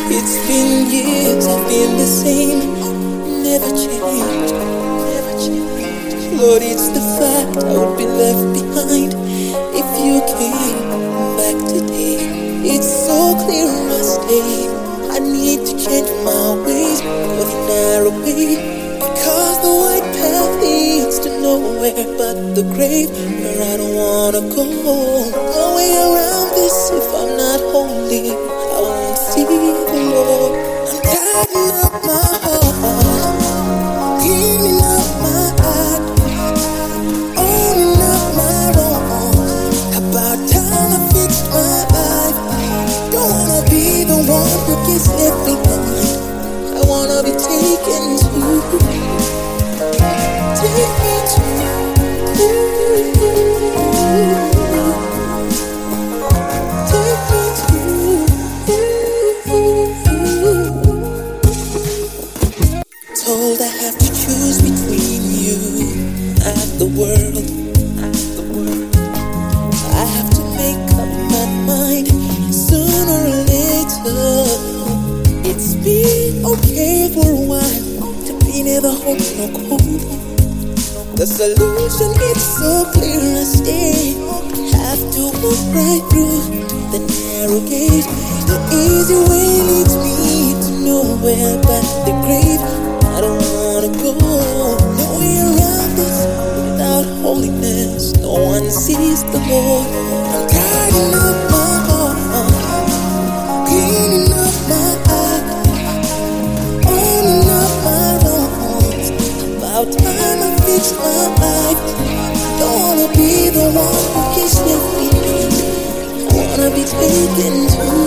It's been years, I've been the same, never changed, never changed. Lord, it's the fact I would be left behind if you came back today. It's so clear I stay. I need to change my ways for the narrow way, because the white path leads to nowhere but the grave, where I don't wanna go. No way around this. If I'm not holy, I won't see the Lord. I'm tidying up my heart, cleaning up my act, owning up my wrongs. About time I fixed my life. Don't wanna be the one who gets left behind. I wanna be taken to, take me to you. Told I have to choose between you and the world. I have to make up my mind sooner or later. It's been okay for a while to be neither hot nor cold. The solution is so clear, I stay. Have to walk right through the narrow gate. The easy way leads me to nowhere but the grave. I don't wanna go. No way around this. Without holiness, no one sees the Lord. I'm tidying up my heart, cleaning up my act, owning up my wrongs. About time I fix my life. Don't wanna be the one who gets left behind. I wanna be taken to